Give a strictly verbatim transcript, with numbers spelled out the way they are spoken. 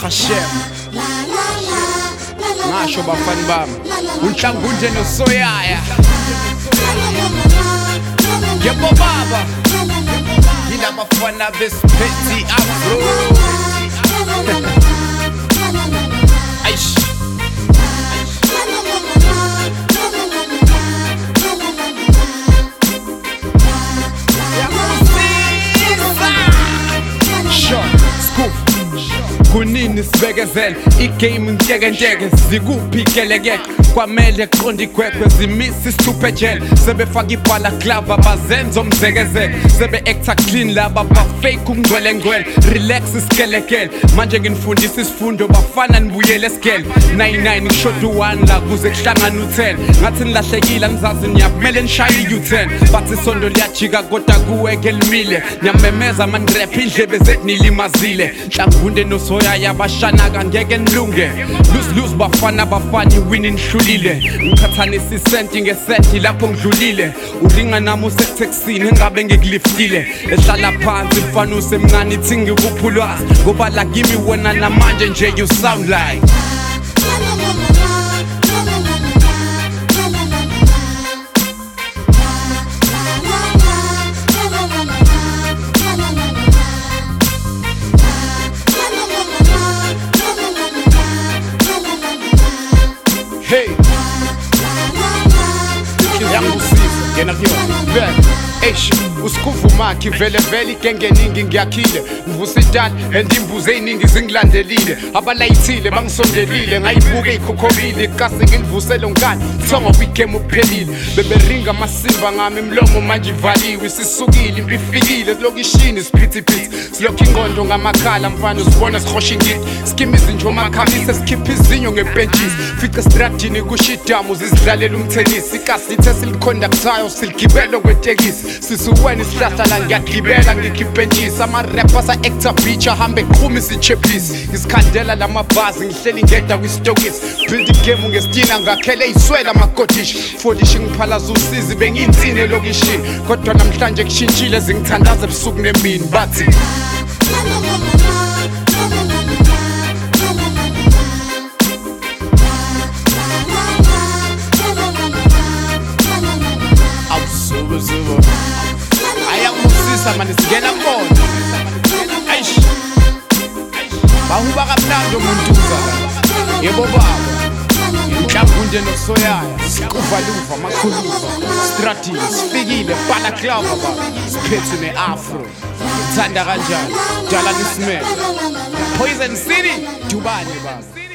Hashem ngasho bafani bami unhlangunje nosoyaya yebo baba yina bafana besiphethi afro aish kunini sibekezela igame ngeke nteke zikuphi keleke kwamele qonda igwegwe zimisi isithuphe ejele sebefaka ibhala club abazenza umzekezelo sebe actor clean laba ba fake ungcwele ngcwele relax iskelekele manje nginifundisa isifundo bafana nibuyele esikele nine nine ngishoda one la kuze kuhlangana u ten ngathi nilahlekile ngizazi niyapmele nishaye u ten bathi isondo liyajika kodwa kuwe kelimile nyamemeza man rap indlebe zethu nilimazile nhlangunde nosoyaya bashana kangeke nilunge lose lose bafana bafani winning hlulile ngikhathanisa isenti ngesenti lapho ngidlulile uringa nami usethexini ngabe ngikuliftile ehlala phansi mfana usemncane ithi ngikuphulwazi ngoba la kimi wena namanje nje you sound like hey yangusiza ngena kuyona vele eish usikuvuma ki vele vele igenge ningi ngiyakhile ngivusa idala endimbuze eziningi zingilandelile abalayithile bangisondelile ngayibuka ikhokhobile ikasi ngilivusele ngani thonga kwigame uphelile beberinga amasimba ngami imlomo manje ivaliwe sisukile impifikile lokishini siphithiphithi silokho ingondo ngamakhala mfana usibona sikhosha ingidi skimi izinjo makhamisa sikhipha izinyo ngebenches fica stratini kushidamu zizidlalela umthenisi ikasi lithe siliconductayo siligibelo kwetekisi sisuwena isihlahla la ngiyagibela ngikhipentshisa ama-rapper sa-actor beach ahambe qhumisa icheplisi ngisikhandela lamabhazi ngihleli ngeda kwisitokisi build igame ngesitina ngakhele iswela amakotishi folishi ngiphalaza usizi bengiyinsini elokishini kodwa namhlanje kushintshile zingithandaza ebusuku nemini bathi manje sigena mbona aish bahuba kamnandi umuntuza yebo baba mhlawunde nosoyaya sikuvaluva makhuluva strategy sifikile bhala club baba siphethe neafro thanda kanjani dala nisimele Poison City Dubai baba